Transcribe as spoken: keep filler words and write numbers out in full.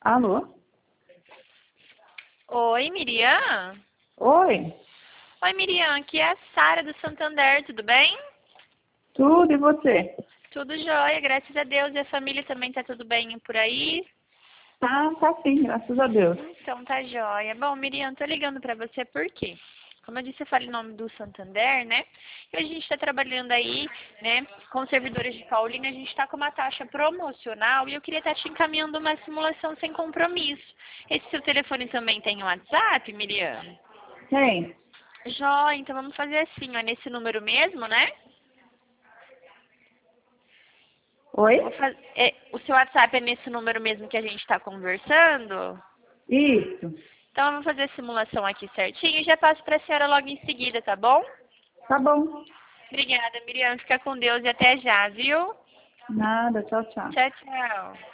Alô? Oi, Miriam? Oi, Oi, Miriam, aqui é a Sara do Santander, tudo bem? tudo e você? Tudo jóia, graças a Deus. E a família também tá tudo bem por aí? Tá, tá sim, graças a Deus. Então tá jóia. Bom, Miriam, tô ligando pra você por quê? Como eu disse, eu falei em nome do Santander, né? E a gente está trabalhando aí, né, com servidores de Paulínia, a gente está com uma taxa promocional e eu queria estar te encaminhando uma simulação sem compromisso. Esse seu telefone também tem um WhatsApp, Miriam? Tem? Jóia, então vamos fazer assim, ó, nesse número mesmo, né? Oi? Vou faz- é, o seu WhatsApp é nesse número mesmo que a gente está conversando? Isso. Então eu vou fazer a simulação aqui certinho e já passo para a senhora logo em seguida, tá bom? Tá bom. Obrigada, Miriam. Fica com Deus e até já, viu? Nada, tchau, tchau. Tchau, tchau.